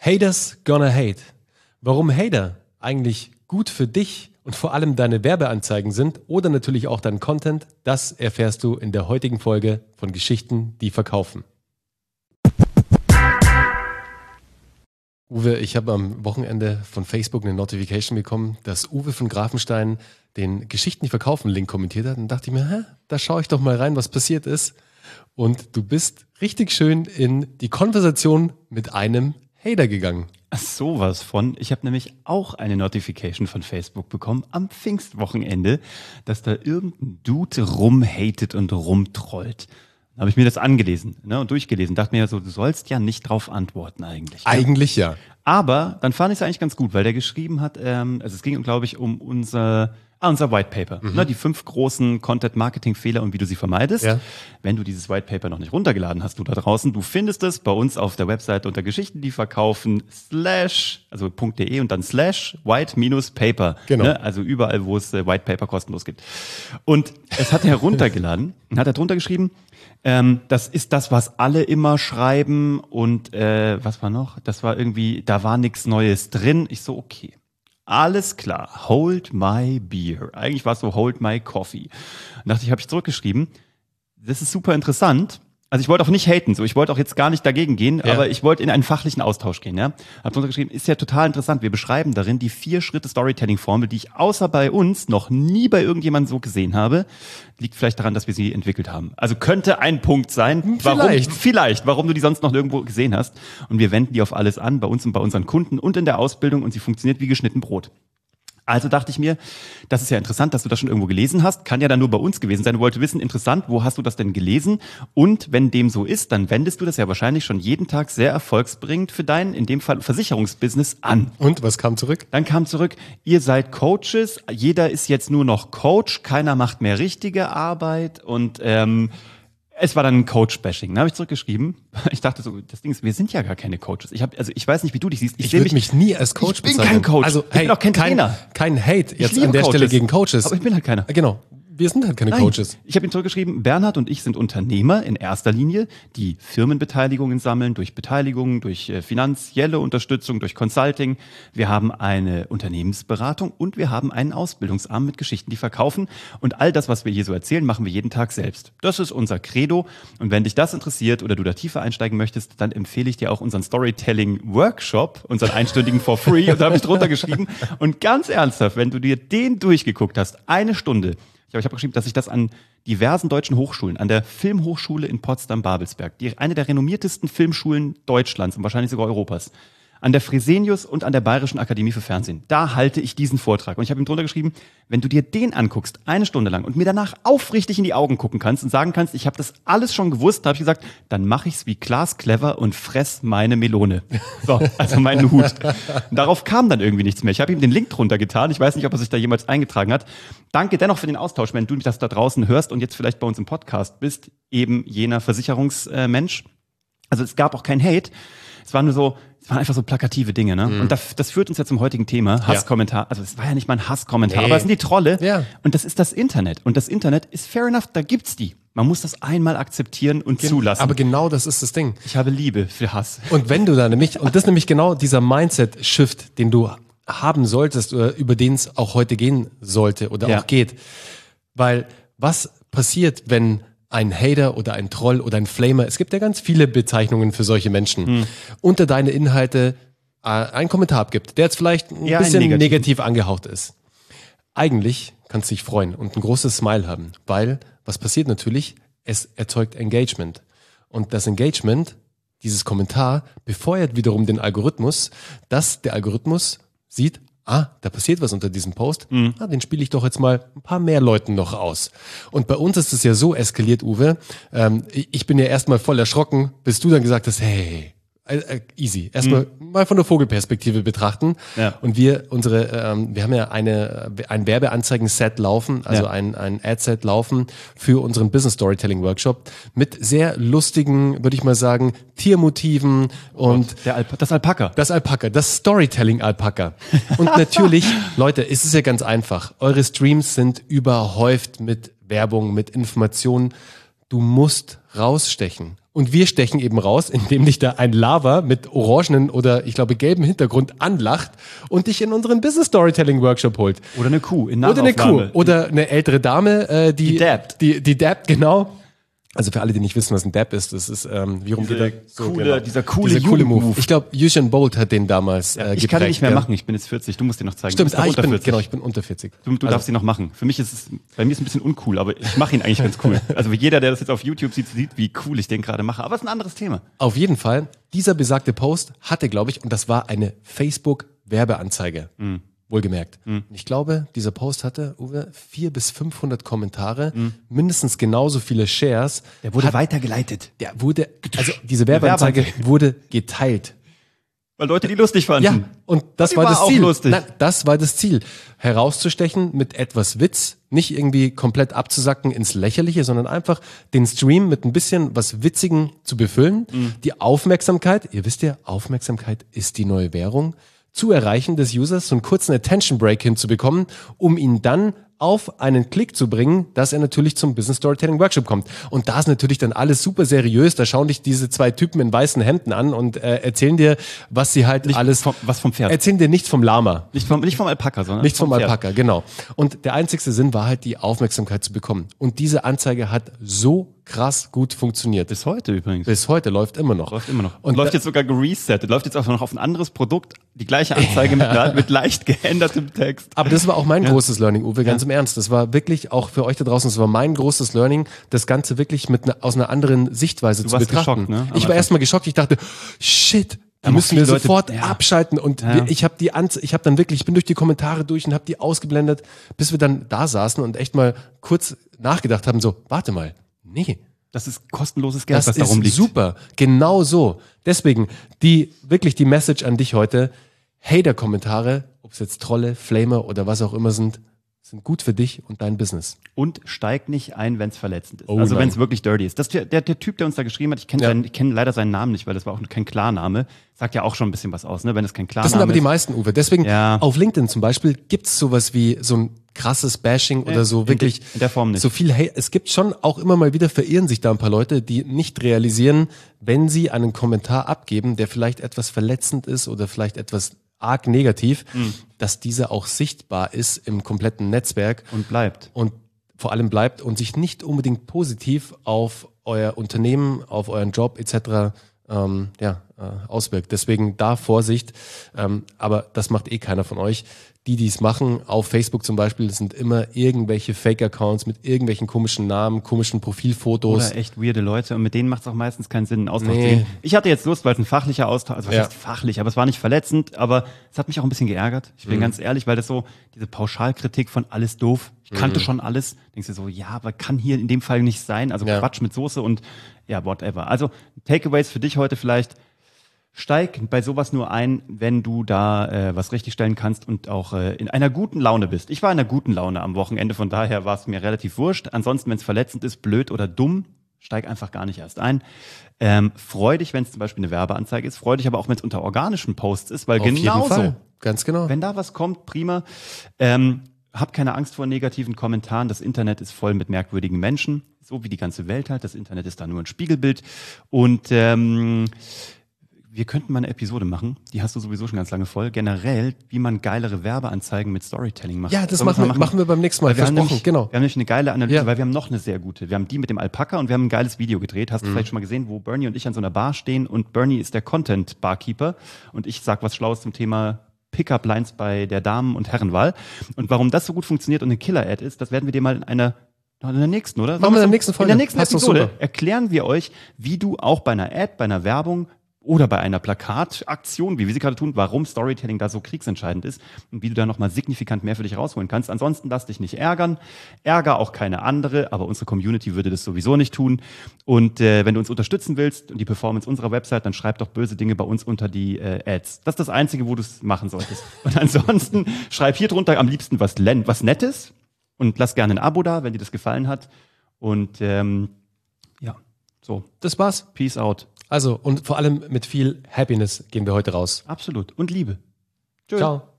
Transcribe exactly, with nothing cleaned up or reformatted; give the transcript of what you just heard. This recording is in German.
Haters gonna hate. Warum Hater eigentlich gut für dich und vor allem deine Werbeanzeigen sind oder natürlich auch dein Content, das erfährst du in der heutigen Folge von Geschichten, die verkaufen. Uwe, ich habe am Wochenende von Facebook eine Notification bekommen, dass Uwe von Grafenstein den Geschichten, die verkaufen Link kommentiert hat. Und dachte ich mir, hä, da schaue ich doch mal rein, was passiert ist. Und du bist richtig schön in die Konversation mit einem Hater gegangen. Ach, sowas von. Ich habe nämlich auch eine Notification von Facebook bekommen am Pfingstwochenende, dass da irgendein Dude rumhatet und rumtrollt. Dann habe ich mir das angelesen, ne, und durchgelesen. Dachte mir so, du sollst ja nicht drauf antworten eigentlich. Eigentlich ja. Aber dann fand ich es eigentlich ganz gut, weil der geschrieben hat, ähm, also es ging, glaube ich, um unser, ah, unser White Paper. Mhm. Ne, die fünf großen Content-Marketing-Fehler und wie du sie vermeidest. Ja. Wenn du dieses White Paper noch nicht runtergeladen hast, du da draußen, du findest es bei uns auf der Website unter Geschichten, die verkaufen, slash, also .de und dann slash white minus paper. Genau. Ne, also überall, wo es äh, White Paper kostenlos gibt. Und es hat er heruntergeladen und hat er drunter geschrieben, Ähm, das ist das, was alle immer schreiben und äh, was war noch? Das war irgendwie, da war nichts Neues drin. Ich so, okay, alles klar, hold my beer. Eigentlich war es so, hold my coffee. Und dachte ich, habe ich zurückgeschrieben, das ist super interessant. Also ich wollte auch nicht haten, so ich wollte auch jetzt gar nicht dagegen gehen, ja. aber ich wollte in einen fachlichen Austausch gehen. Ja, habe drunter geschrieben, ist ja total interessant. Wir beschreiben darin die vier Schritte Storytelling-Formel, die ich außer bei uns noch nie bei irgendjemandem so gesehen habe. Liegt vielleicht daran, dass wir sie entwickelt haben. Also könnte ein Punkt sein, warum, vielleicht. vielleicht, warum du die sonst noch nirgendwo gesehen hast. Und wir wenden die auf alles an, bei uns und bei unseren Kunden und in der Ausbildung und sie funktioniert wie geschnitten Brot. Also dachte ich mir, das ist ja interessant, dass du das schon irgendwo gelesen hast. Kann ja dann nur bei uns gewesen sein. Du wolltest wissen, interessant, wo hast du das denn gelesen? Und wenn dem so ist, dann wendest du das ja wahrscheinlich schon jeden Tag sehr erfolgsbringend für dein, in dem Fall Versicherungsbusiness an. Und was kam zurück? Dann kam zurück, ihr seid Coaches, jeder ist jetzt nur noch Coach, keiner macht mehr richtige Arbeit und ähm, es war dann ein Coach-Bashing. Da habe ich zurückgeschrieben. Ich dachte so, das Ding ist, wir sind ja gar keine Coaches. Ich habe, also ich weiß nicht, wie du dich siehst. Ich, ich würde mich, mich nie als Coach bezeichnen. Ich bin kein Coach. Also, ich hey, bin auch kein kein, Trainer. Kein Hate jetzt an der Coaches. Stelle gegen Coaches. Aber ich bin halt keiner. Genau. Wir sind halt keine Nein. Coaches. Ich habe ihm zurückgeschrieben, Bernhard und ich sind Unternehmer in erster Linie, die Firmenbeteiligungen sammeln, durch Beteiligungen, durch äh, finanzielle Unterstützung, durch Consulting. Wir haben eine Unternehmensberatung und wir haben einen Ausbildungsarm mit Geschichten, die verkaufen. Und all das, was wir hier so erzählen, machen wir jeden Tag selbst. Das ist unser Credo. Und wenn dich das interessiert oder du da tiefer einsteigen möchtest, dann empfehle ich dir auch unseren Storytelling-Workshop, unseren einstündigen for free. Und da habe ich drunter geschrieben. Und ganz ernsthaft, wenn du dir den durchgeguckt hast, eine Stunde, ich habe geschrieben, dass ich das an diversen deutschen Hochschulen, an der Filmhochschule in Potsdam-Babelsberg, die eine der renommiertesten Filmschulen Deutschlands und wahrscheinlich sogar Europas, an der Fresenius und an der Bayerischen Akademie für Fernsehen. Da halte ich diesen Vortrag. Und ich habe ihm drunter geschrieben, wenn du dir den anguckst, eine Stunde lang, und mir danach aufrichtig in die Augen gucken kannst und sagen kannst, ich habe das alles schon gewusst, da habe ich gesagt, dann mache ich's wie Klaas Clever und fress meine Melone. So, also meinen Hut. Und darauf kam dann irgendwie nichts mehr. Ich habe ihm den Link drunter getan. Ich weiß nicht, ob er sich da jemals eingetragen hat. Danke dennoch für den Austausch, wenn du das da draußen hörst und jetzt vielleicht bei uns im Podcast bist, eben jener Versicherungsmensch. Also es gab auch kein Hate. Es war nur so, es waren einfach so plakative Dinge, ne? Mhm. Und das, das führt uns ja zum heutigen Thema, Hasskommentar. Ja. Also es war ja nicht mal ein Hasskommentar, nee. aber es sind die Trolle. Ja. Und das ist das Internet. Und das Internet ist fair enough, da gibt's die. Man muss das einmal akzeptieren und Gen- zulassen. Aber genau das ist das Ding. Ich habe Liebe für Hass. Und wenn du da nämlich, und das ist nämlich genau dieser Mindset-Shift, den du haben solltest oder über den es auch heute gehen sollte oder ja. auch geht. Weil was passiert, wenn ein Hater oder ein Troll oder ein Flamer, es gibt ja ganz viele Bezeichnungen für solche Menschen, hm. unter deine Inhalte äh, einen Kommentar abgibt, der jetzt vielleicht ein ja, bisschen negativ. negativ angehaucht ist. Eigentlich kannst du dich freuen und ein großes Smile haben, weil was passiert natürlich, es erzeugt Engagement. Und das Engagement, dieses Kommentar, befeuert wiederum den Algorithmus, dass der Algorithmus sieht, ah, da passiert was unter diesem Post, mhm. ah, den spiele ich doch jetzt mal ein paar mehr Leuten noch aus. Und bei uns ist es ja so eskaliert, Uwe, ähm, ich bin ja erstmal voll erschrocken, bis du dann gesagt hast, hey, äh, easy, erstmal mhm. mal von der Vogelperspektive betrachten. Ja. Und wir, unsere, ähm, wir haben ja eine, ein Werbeanzeigen-Set laufen, also ja. ein, ein Ad-Set laufen für unseren Business Storytelling Workshop mit sehr lustigen, würde ich mal sagen, Tiermotiven und der Alp- das Alpaka. Das Alpaka, das Storytelling-Alpaka. Und natürlich, Leute, es ist ja ganz einfach. Eure Streams sind überhäuft mit Werbung, mit Informationen. Du musst rausstechen. Und wir stechen eben raus, indem dich da ein Lava mit orangenen oder ich glaube gelben Hintergrund anlacht und dich in unseren Business Storytelling Workshop holt. Oder eine Kuh in Oder eine Nahaufnahme. Kuh. Oder eine ältere Dame, äh, die, Die dabbt. Die, die dabbt, genau. Also für alle, die nicht wissen, was ein Dab ist, das ist, ähm, wie rum Diese geht der? coole- dieser coole Dieser coole Move. Jugendmove. Ich glaube, Usain Bolt hat den damals äh, Ich geprägt, kann ihn nicht mehr ja. machen, ich bin jetzt vierzig, du musst dir noch zeigen. Stimmt, du bist ah, doch ich unter bin, vierzig. genau, ich bin unter vierzig. Du, du darfst ihn noch machen. Für mich ist es, bei mir ist es ein bisschen uncool, aber ich mache ihn eigentlich ganz cool. Also jeder, der das jetzt auf YouTube sieht, sieht, wie cool ich den gerade mache. Aber es ist ein anderes Thema. Auf jeden Fall, dieser besagte Post hatte, glaube ich, und das war eine Facebook-Werbeanzeige. Mhm. Wohlgemerkt. Mhm. Ich glaube, dieser Post hatte, Uwe, vierhundert bis fünfhundert Kommentare, mhm. mindestens genauso viele Shares. Der wurde hat, weitergeleitet. Der wurde, also diese Werbeanzeige Werbeanzeige. wurde geteilt. Weil Leute die lustig fanden. Ja, und das Die war war das auch Ziel. lustig. Nein, das war das Ziel. Herauszustechen mit etwas Witz, nicht irgendwie komplett abzusacken ins Lächerliche, sondern einfach den Stream mit ein bisschen was Witzigen zu befüllen. Mhm. Die Aufmerksamkeit, ihr wisst ja, Aufmerksamkeit ist die neue Währung, zu erreichen des Users, so einen kurzen Attention Break hinzubekommen, um ihn dann auf einen Klick zu bringen, dass er natürlich zum Business Storytelling Workshop kommt. Und da ist natürlich dann alles super seriös. Da schauen dich diese zwei Typen in weißen Hemden an und äh, erzählen dir, was sie halt Nicht alles... vom, was vom Pferd. Erzählen dir nichts vom Lama. Nicht vom, nicht vom Alpaka, sondern Nichts vom, Pferd. Alpaka, genau. Und der einzigste Sinn war halt, die Aufmerksamkeit zu bekommen. Und diese Anzeige hat so krass gut funktioniert. Bis heute übrigens. Bis heute läuft immer noch. Läuft immer noch. Und Und läuft da- jetzt sogar geresettet. Läuft jetzt auch noch auf ein anderes Produkt. Die gleiche Anzeige mit, einer- mit leicht geändertem Text. Aber das war auch mein großes Learning, Uwe, ganz im Ernst. Das war wirklich auch für euch da draußen, das war mein großes Learning, das Ganze wirklich mit ne, aus einer anderen Sichtweise Du zu warst betrachten. geschockt, ne? Am Ich war Anfang. erstmal geschockt. Ich dachte, shit, die haben auch müssen wir viele Leute- sofort ja. abschalten. Und Ja. wir, ich habe die Anze ich habe dann wirklich, ich bin durch die Kommentare durch und habe die ausgeblendet, bis wir dann da saßen und echt mal kurz nachgedacht haben, so, warte mal, nee. Das ist kostenloses Geld, Das was ist darum liegt. super. Genau so. Deswegen, die, wirklich die Message an dich heute. Hater-Kommentare, ob es jetzt Trolle, Flamer oder was auch immer sind, sind gut für dich und dein Business. Und steig nicht ein, wenn es verletzend ist. Oh also nein. wenn es wirklich dirty ist. Das, der, der, der Typ, der uns da geschrieben hat, ich kenne Ja. seinen- ich kenn leider seinen Namen nicht, weil das war auch kein Klarname, sagt ja auch schon ein bisschen was aus, ne? Wenn es kein Klarname Das sind aber ist. die meisten, Uwe. Deswegen, Ja. auf LinkedIn zum Beispiel, gibt's sowas wie so ein krasses Bashing oder so in wirklich. de- in der Form nicht. So viel Hate. Es gibt schon auch immer mal wieder, verirren sich da ein paar Leute, die nicht realisieren, wenn sie einen Kommentar abgeben, der vielleicht etwas verletzend ist oder vielleicht etwas arg negativ, Mhm. dass dieser auch sichtbar ist im kompletten Netzwerk. Und bleibt. Und vor allem bleibt und sich nicht unbedingt positiv auf euer Unternehmen, auf euren Job et cetera ähm, ja, äh, auswirkt. Deswegen da Vorsicht, ähm, aber das macht eh keiner von euch. Die, die es machen, auf Facebook zum Beispiel, das sind immer irgendwelche Fake-Accounts mit irgendwelchen komischen Namen, komischen Profilfotos. Oder echt weirde Leute und mit denen macht es auch meistens keinen Sinn, einen Austausch Nee. zu gehen. Ich hatte jetzt Lust, weil es ein fachlicher Austausch, also was Ja. heißt fachlich, aber es war nicht verletzend, aber es hat mich auch ein bisschen geärgert. Ich bin Mhm. ganz ehrlich, weil das so, diese Pauschalkritik von alles doof, ich kannte Mhm. schon alles, denkst du so, ja, aber kann hier in dem Fall nicht sein, also Ja. Quatsch mit Soße und ja, whatever. Also Takeaways für dich heute vielleicht, steig bei sowas nur ein, wenn du da äh, was richtigstellen kannst und auch äh, in einer guten Laune bist. Ich war in einer guten Laune am Wochenende, von daher war es mir relativ wurscht. Ansonsten, wenn es verletzend ist, blöd oder dumm, steig einfach gar nicht erst ein. Ähm, freu dich, wenn es zum Beispiel eine Werbeanzeige ist. Freu dich aber auch, wenn es unter organischen Posts ist, weil Auf jeden genauso, Fall. Ganz genau. wenn da was kommt, prima. Ähm, hab keine Angst vor negativen Kommentaren. Das Internet ist voll mit merkwürdigen Menschen, so wie die ganze Welt halt. Das Internet ist da nur ein Spiegelbild. Und ähm, wir könnten mal eine Episode machen, die hast du sowieso schon ganz lange voll, generell, wie man geilere Werbeanzeigen mit Storytelling macht. Ja, das Sollen wir's machen mal wir, machen wir beim nächsten Mal. Weil wir haben Versprochen, nämlich, genau. Wir haben nämlich eine geile Analyse, Ja. weil wir haben noch eine sehr gute. Wir haben die mit dem Alpaka und wir haben ein geiles Video gedreht. Hast du vielleicht schon mal gesehen, wo Bernie und ich an so einer Bar stehen und Bernie ist der Content-Barkeeper und ich sag was Schlaues zum Thema Pickup-Lines bei der Damen- und Herrenwahl. Und warum das so gut funktioniert und eine Killer-Ad ist, das werden wir dir mal in einer in der nächsten, oder? Machen wir in der nächsten Folge. In der nächsten Passt doch Episode super. erklären wir euch, wie du auch bei einer Ad, bei einer Werbung oder bei einer Plakataktion, wie wir sie gerade tun, warum Storytelling da so kriegsentscheidend ist und wie du da nochmal signifikant mehr für dich rausholen kannst. Ansonsten lass dich nicht ärgern. Ärger auch keine andere, aber unsere Community würde das sowieso nicht tun. Und äh, wenn du uns unterstützen willst und die Performance unserer Website, dann schreib doch böse Dinge bei uns unter die äh, Ads. Das ist das Einzige, wo du es machen solltest. Und ansonsten schreib hier drunter am liebsten was, len- was Nettes und lass gerne ein Abo da, wenn dir das gefallen hat. Und ähm, ja, so. Das war's. Peace out. Also, und vor allem mit viel Happiness gehen wir heute raus. Absolut. Und Liebe. Ciao.